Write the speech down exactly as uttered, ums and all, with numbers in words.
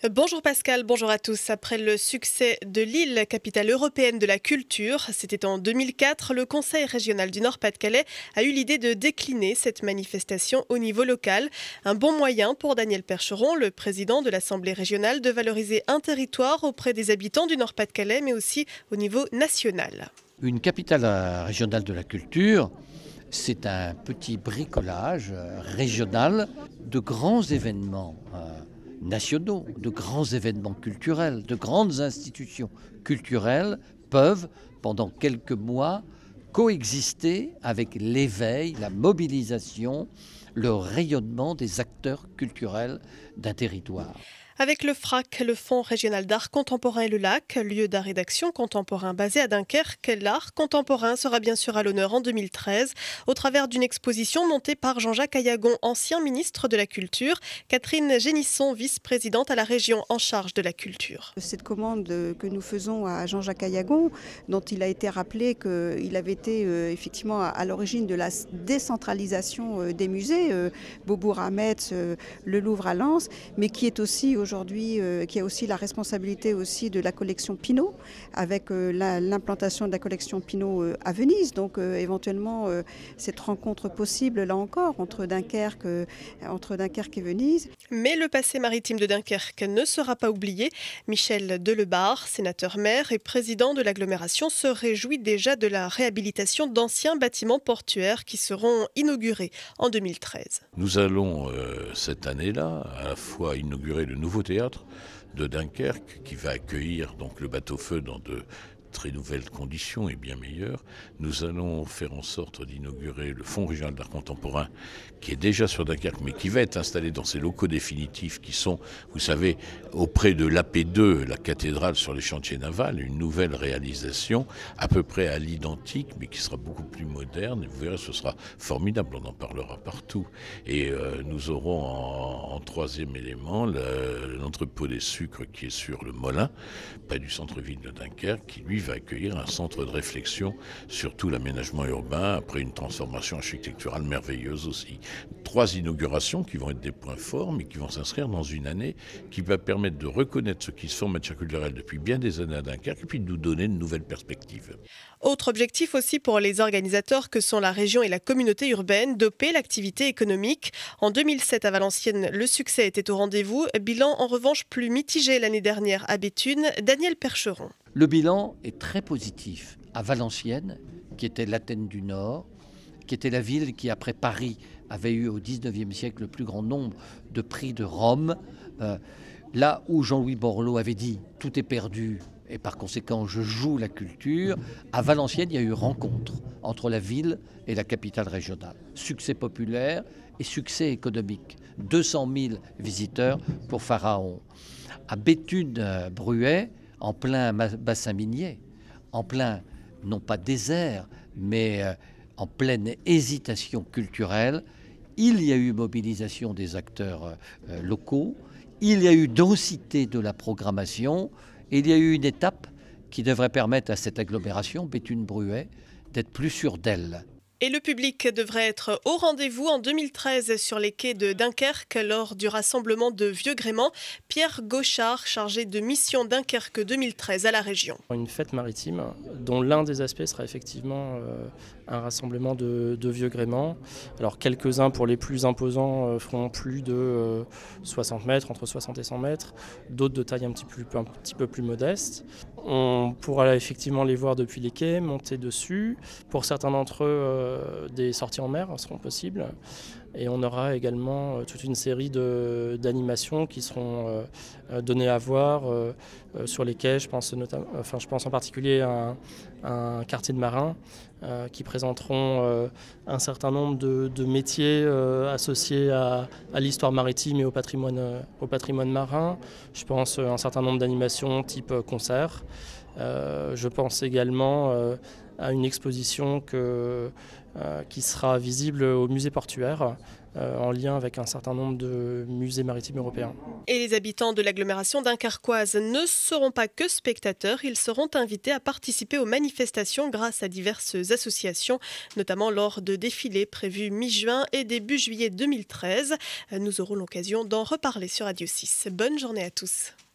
Bonjour Pascal, bonjour à tous. Après le succès de Lille, capitale européenne de la culture, c'était en deux mille quatre, le Conseil régional du Nord-Pas-de-Calais a eu l'idée de décliner cette manifestation au niveau local. Un bon moyen pour Daniel Percheron, le président de l'Assemblée régionale, de valoriser un territoire auprès des habitants du Nord-Pas-de-Calais, mais aussi au niveau national. Une capitale régionale de la culture, c'est un petit bricolage régional de grands événements nationaux, de grands événements culturels, de grandes institutions culturelles peuvent, pendant quelques mois, coexister avec l'éveil, la mobilisation, le rayonnement des acteurs culturels d'un territoire. Avec le F R A C, le Fonds régional d'art contemporain et le Lac, lieu d'art et d'action contemporain basé à Dunkerque, l'art contemporain sera bien sûr à l'honneur en deux mille treize, au travers d'une exposition montée par Jean-Jacques Ayagon, ancien ministre de la Culture, Catherine Génisson, vice-présidente à la région en charge de la culture. Cette commande que nous faisons à Jean-Jacques Ayagon, dont il a été rappelé qu'il avait été euh, effectivement à l'origine de la décentralisation euh, des musées, euh, Beaubourg à Metz, euh, le Louvre à Lens, mais qui est aussi aujourd'hui, euh, qui a aussi la responsabilité aussi de la collection Pinault, avec euh, la, l'implantation de la collection Pinault euh, à Venise. Donc euh, éventuellement, euh, cette rencontre possible, là encore, entre Dunkerque, euh, entre Dunkerque et Venise. Mais le passé maritime de Dunkerque ne sera pas oublié. Michel Delebarre, sénateur-maire et président de l'agglomération, se réjouit déjà de la réhabilitation d'anciens bâtiments portuaires qui seront inaugurés en deux mille treize. Nous allons euh, cette année-là à la fois inaugurer le nouveau théâtre de Dunkerque qui va accueillir donc le bateau-feu dans de très nouvelles conditions et bien meilleures. Nous allons faire en sorte d'inaugurer le Fonds régional d'art contemporain qui est déjà sur Dunkerque mais qui va être installé dans ses locaux définitifs qui sont, vous savez, auprès de l'A P deux, la cathédrale sur les chantiers navals, une nouvelle réalisation à peu près à l'identique mais qui sera beaucoup plus moderne et vous verrez ce sera formidable, on en parlera partout. Et euh, nous aurons en, en troisième élément le, l'entrepôt des sucres qui est sur le Molin, près du centre-ville de Dunkerque, qui lui va accueillir un centre de réflexion sur tout l'aménagement urbain après une transformation architecturale merveilleuse aussi. Trois inaugurations qui vont être des points forts mais qui vont s'inscrire dans une année qui va permettre de reconnaître ce qui se fait en matière culturelle depuis bien des années à Dunkerque et puis de nous donner de nouvelles perspectives. Autre objectif aussi pour les organisateurs que sont la région et la communauté urbaine, doper l'activité économique. En deux mille sept à Valenciennes, le succès était au rendez-vous. Bilan en revanche plus mitigé l'année dernière à Béthune. Daniel Percheron. Le bilan est très positif. À Valenciennes, qui était l'Athènes du Nord, qui était la ville qui, après Paris, avait eu au dix-neuvième siècle le plus grand nombre de prix de Rome, euh, là où Jean-Louis Borloo avait dit « tout est perdu » et par conséquent je joue la culture, à Valenciennes il y a eu rencontre entre la ville et la capitale régionale. Succès populaire et succès économique. deux cent mille visiteurs pour Pharaon. À Béthune-Bruay, en plein bassin minier, en plein, non pas désert, mais euh, en pleine hésitation culturelle, il y a eu mobilisation des acteurs euh, locaux, il y a eu densité de la programmation, et il y a eu une étape qui devrait permettre à cette agglomération, Béthune-Bruay, d'être plus sûre d'elle. Et le public devrait être au rendez-vous en deux mille treize sur les quais de Dunkerque lors du rassemblement de Vieux-Grément. Pierre Gauchard, chargé de mission Dunkerque deux mille treize à la région. Une fête maritime dont l'un des aspects sera effectivement euh, un rassemblement de, de Vieux-Grément. Alors quelques-uns pour les plus imposants euh, feront plus de euh, soixante mètres, entre soixante et cent mètres, d'autres de taille un petit, plus, un petit peu plus modeste. On pourra effectivement les voir depuis les quais, monter dessus. Pour certains d'entre eux, euh, des sorties en mer seront possibles. Et on aura également euh, toute une série de, d'animations qui seront euh, données à voir euh, euh, sur les quais. Je pense, notamment, enfin, je pense en particulier à un, un quartier de marins euh, qui présenteront euh, un certain nombre de, de métiers euh, associés à, à l'histoire maritime et au patrimoine, euh, au patrimoine marin. Je pense à un certain nombre d'animations type concert. Euh, je pense également euh, à une exposition que, euh, qui sera visible au musée portuaire euh, en lien avec un certain nombre de musées maritimes européens. Et les habitants de l'agglomération dunkerquoise ne seront pas que spectateurs, ils seront invités à participer aux manifestations grâce à diverses associations, notamment lors de défilés prévus mi-juin et début juillet deux mille treize. Nous aurons l'occasion d'en reparler sur Radio six. Bonne journée à tous.